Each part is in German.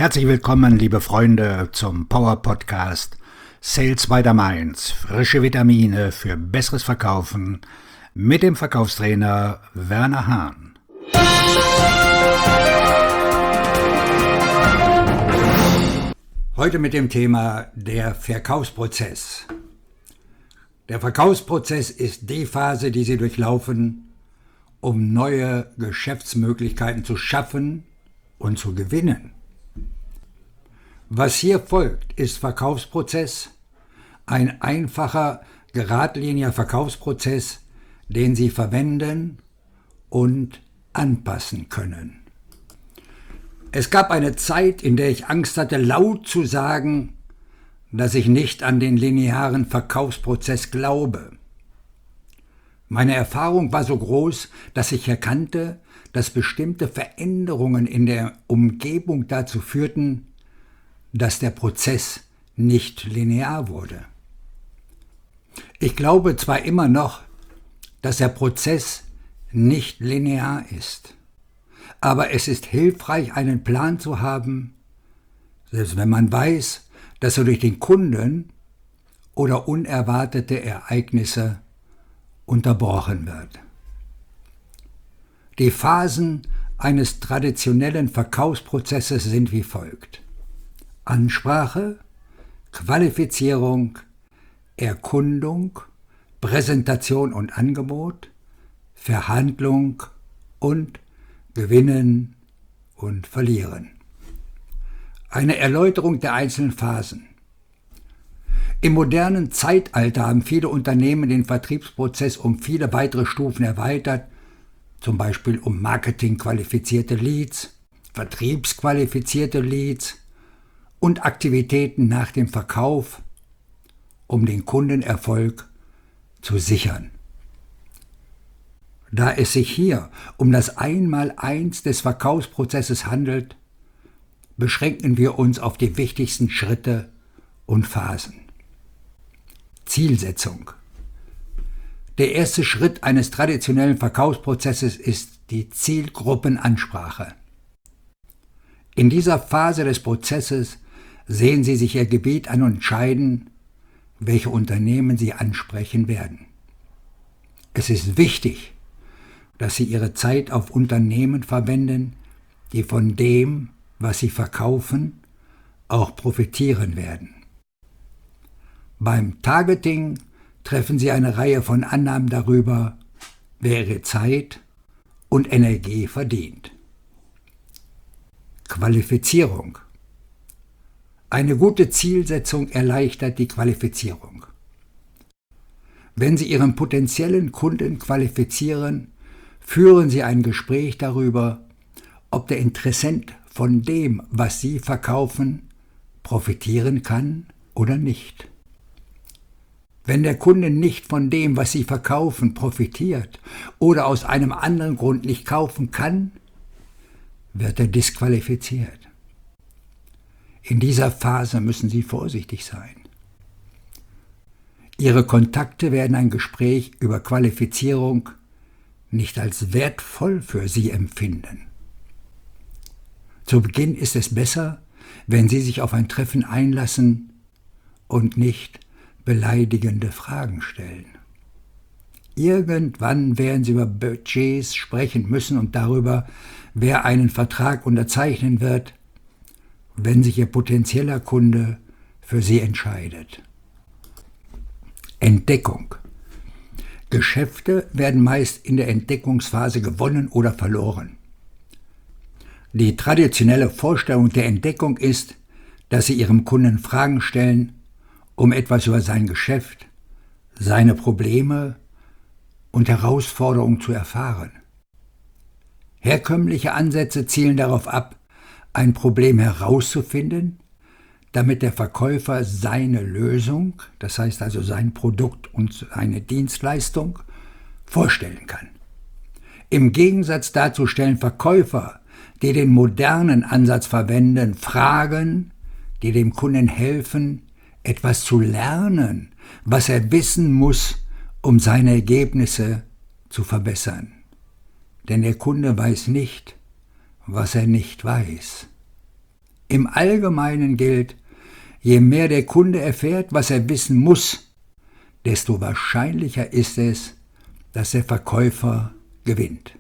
Herzlich willkommen, liebe Freunde, zum Power Podcast Sales by the Mainz. Frische Vitamine für besseres Verkaufen mit dem Verkaufstrainer Werner Hahn. Heute mit dem Thema der Verkaufsprozess. Der Verkaufsprozess ist die Phase, die Sie durchlaufen, um neue Geschäftsmöglichkeiten zu schaffen und zu gewinnen. Was hier folgt, ist Verkaufsprozess, ein einfacher, geradliniger Verkaufsprozess, den Sie verwenden und anpassen können. Es gab eine Zeit, in der ich Angst hatte, laut zu sagen, dass ich nicht an den linearen Verkaufsprozess glaube. Meine Erfahrung war so groß, dass ich erkannte, dass bestimmte Veränderungen in der Umgebung dazu führten, dass der Prozess nicht linear wurde. Ich glaube zwar immer noch, dass der Prozess nicht linear ist, aber es ist hilfreich, einen Plan zu haben, selbst wenn man weiß, dass er durch den Kunden oder unerwartete Ereignisse unterbrochen wird. Die Phasen eines traditionellen Verkaufsprozesses sind wie folgt: Ansprache, Qualifizierung, Erkundung, Präsentation und Angebot, Verhandlung und Gewinnen und Verlieren. Eine Erläuterung der einzelnen Phasen. Im modernen Zeitalter haben viele Unternehmen den Vertriebsprozess um viele weitere Stufen erweitert, zum Beispiel um marketingqualifizierte Leads, vertriebsqualifizierte Leads und Aktivitäten nach dem Verkauf, um den Kundenerfolg zu sichern. Da es sich hier um das Einmaleins des Verkaufsprozesses handelt, beschränken wir uns auf die wichtigsten Schritte und Phasen. Zielsetzung. Der erste Schritt eines traditionellen Verkaufsprozesses ist die Zielgruppenansprache. In dieser Phase des Prozesses sehen Sie sich Ihr Gebiet an und entscheiden, welche Unternehmen Sie ansprechen werden. Es ist wichtig, dass Sie Ihre Zeit auf Unternehmen verwenden, die von dem, was Sie verkaufen, auch profitieren werden. Beim Targeting treffen Sie eine Reihe von Annahmen darüber, wer Ihre Zeit und Energie verdient. Qualifizierung. Eine gute Zielsetzung erleichtert die Qualifizierung. Wenn Sie Ihren potenziellen Kunden qualifizieren, führen Sie ein Gespräch darüber, ob der Interessent von dem, was Sie verkaufen, profitieren kann oder nicht. Wenn der Kunde nicht von dem, was Sie verkaufen, profitiert oder aus einem anderen Grund nicht kaufen kann, wird er disqualifiziert. In dieser Phase müssen Sie vorsichtig sein. Ihre Kontakte werden ein Gespräch über Qualifizierung nicht als wertvoll für Sie empfinden. Zu Beginn ist es besser, wenn Sie sich auf ein Treffen einlassen und nicht beleidigende Fragen stellen. Irgendwann werden Sie über Budgets sprechen müssen und darüber, wer einen Vertrag unterzeichnen wird, wenn sich Ihr potenzieller Kunde für Sie entscheidet. Entdeckung. Geschäfte werden meist in der Entdeckungsphase gewonnen oder verloren. Die traditionelle Vorstellung der Entdeckung ist, dass Sie Ihrem Kunden Fragen stellen, um etwas über sein Geschäft, seine Probleme und Herausforderungen zu erfahren. Herkömmliche Ansätze zielen darauf ab, ein Problem herauszufinden, damit der Verkäufer seine Lösung, das heißt also sein Produkt und seine Dienstleistung, vorstellen kann. Im Gegensatz dazu stellen Verkäufer, die den modernen Ansatz verwenden, Fragen, die dem Kunden helfen, etwas zu lernen, was er wissen muss, um seine Ergebnisse zu verbessern. Denn der Kunde weiß nicht, was er nicht weiß. Im Allgemeinen gilt, je mehr der Kunde erfährt, was er wissen muss, desto wahrscheinlicher ist es, dass der Verkäufer gewinnt.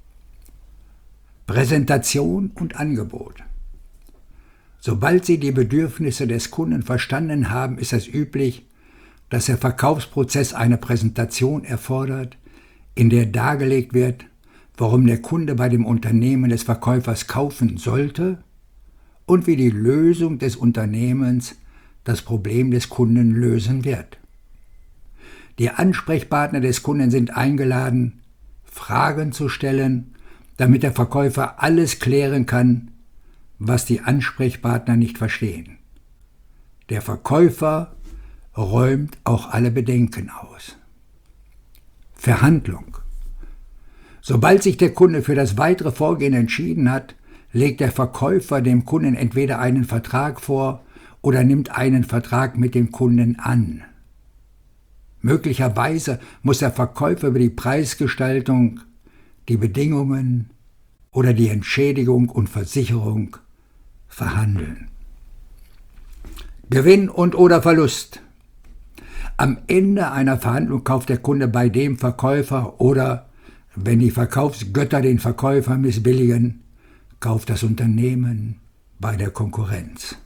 Präsentation und Angebot. Sobald Sie die Bedürfnisse des Kunden verstanden haben, ist es üblich, dass der Verkaufsprozess eine Präsentation erfordert, in der dargelegt wird, warum der Kunde bei dem Unternehmen des Verkäufers kaufen sollte und wie die Lösung des Unternehmens das Problem des Kunden lösen wird. Die Ansprechpartner des Kunden sind eingeladen, Fragen zu stellen, damit der Verkäufer alles klären kann, was die Ansprechpartner nicht verstehen. Der Verkäufer räumt auch alle Bedenken aus. Verhandlung. Sobald sich der Kunde für das weitere Vorgehen entschieden hat, legt der Verkäufer dem Kunden entweder einen Vertrag vor oder nimmt einen Vertrag mit dem Kunden an. Möglicherweise muss der Verkäufer über die Preisgestaltung, die Bedingungen oder die Entschädigung und Versicherung verhandeln. Gewinn und/oder Verlust. Am Ende einer Verhandlung kauft der Kunde bei dem Verkäufer oder, wenn die Verkaufsgötter den Verkäufer missbilligen, kauft das Unternehmen bei der Konkurrenz.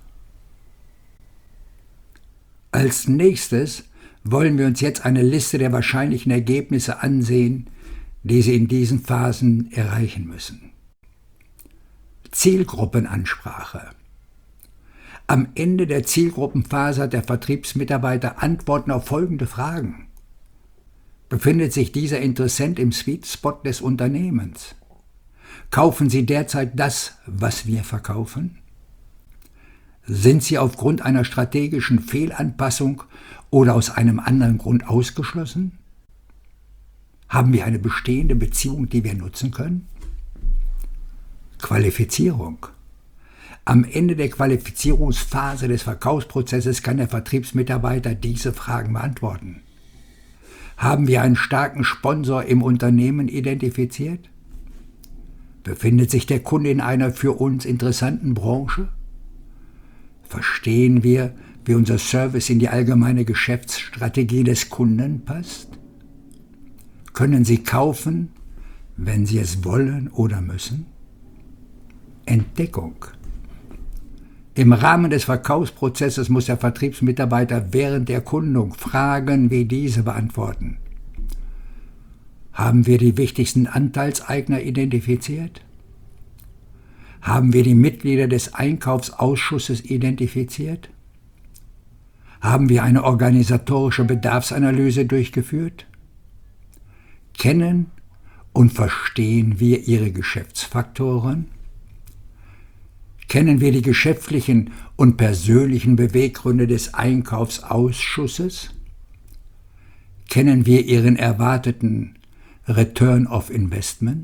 Als nächstes wollen wir uns jetzt eine Liste der wahrscheinlichen Ergebnisse ansehen, die Sie in diesen Phasen erreichen müssen. Zielgruppenansprache. Am Ende der Zielgruppenphase hat der Vertriebsmitarbeiter Antworten auf folgende Fragen. Befindet sich dieser Interessent im Sweet Spot des Unternehmens? Kaufen Sie derzeit das, was wir verkaufen? Sind Sie aufgrund einer strategischen Fehlanpassung oder aus einem anderen Grund ausgeschlossen? Haben wir eine bestehende Beziehung, die wir nutzen können? Qualifizierung. Am Ende der Qualifizierungsphase des Verkaufsprozesses kann der Vertriebsmitarbeiter diese Fragen beantworten. Haben wir einen starken Sponsor im Unternehmen identifiziert? Befindet sich der Kunde in einer für uns interessanten Branche? Verstehen wir, wie unser Service in die allgemeine Geschäftsstrategie des Kunden passt? Können Sie kaufen, wenn Sie es wollen oder müssen? Entdeckung. Im Rahmen des Verkaufsprozesses muss der Vertriebsmitarbeiter während der Erkundung Fragen wie diese beantworten. Haben wir die wichtigsten Anteilseigner identifiziert? Haben wir die Mitglieder des Einkaufsausschusses identifiziert? Haben wir eine organisatorische Bedarfsanalyse durchgeführt? Kennen und verstehen wir ihre Geschäftsfaktoren? Kennen wir die geschäftlichen und persönlichen Beweggründe des Einkaufsausschusses? Kennen wir ihren erwarteten Return of Investment?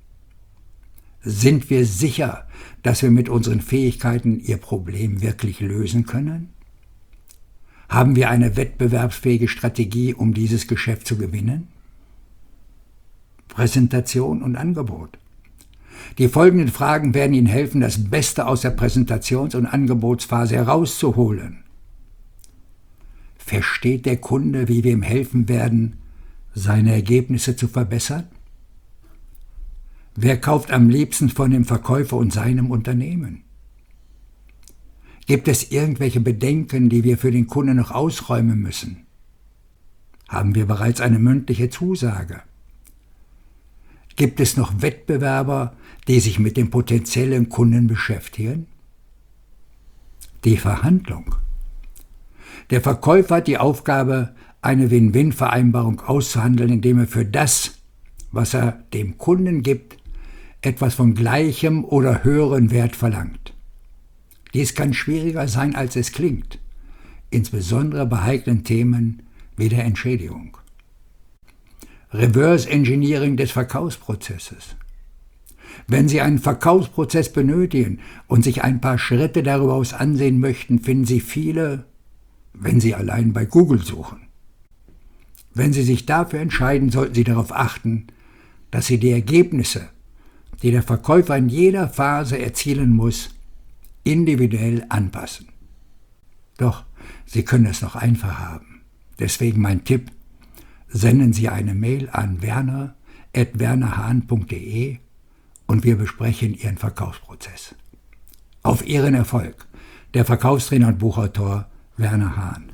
Sind wir sicher, dass wir mit unseren Fähigkeiten ihr Problem wirklich lösen können? Haben wir eine wettbewerbsfähige Strategie, um dieses Geschäft zu gewinnen? Präsentation und Angebot. Die folgenden Fragen werden Ihnen helfen, das Beste aus der Präsentations- und Angebotsphase herauszuholen. Versteht der Kunde, wie wir ihm helfen werden, seine Ergebnisse zu verbessern? Wer kauft am liebsten von dem Verkäufer und seinem Unternehmen? Gibt es irgendwelche Bedenken, die wir für den Kunden noch ausräumen müssen? Haben wir bereits eine mündliche Zusage? Gibt es noch Wettbewerber, die sich mit dem potenziellen Kunden beschäftigen? Die Verhandlung. Der Verkäufer hat die Aufgabe, eine Win-Win-Vereinbarung auszuhandeln, indem er für das, was er dem Kunden gibt, etwas von gleichem oder höherem Wert verlangt. Dies kann schwieriger sein, als es klingt, insbesondere bei heiklen Themen wie der Entschädigung. Reverse Engineering des Verkaufsprozesses. Wenn Sie einen Verkaufsprozess benötigen und sich ein paar Schritte darüber aus ansehen möchten, finden Sie viele, wenn Sie allein bei Google suchen. Wenn Sie sich dafür entscheiden, sollten Sie darauf achten, dass Sie die Ergebnisse, die der Verkäufer in jeder Phase erzielen muss, individuell anpassen. Doch Sie können es noch einfach haben. Deswegen mein Tipp: Senden Sie eine Mail an werner@wernerhahn.de und wir besprechen Ihren Verkaufsprozess. Auf Ihren Erfolg, der Verkaufstrainer und Buchautor Werner Hahn.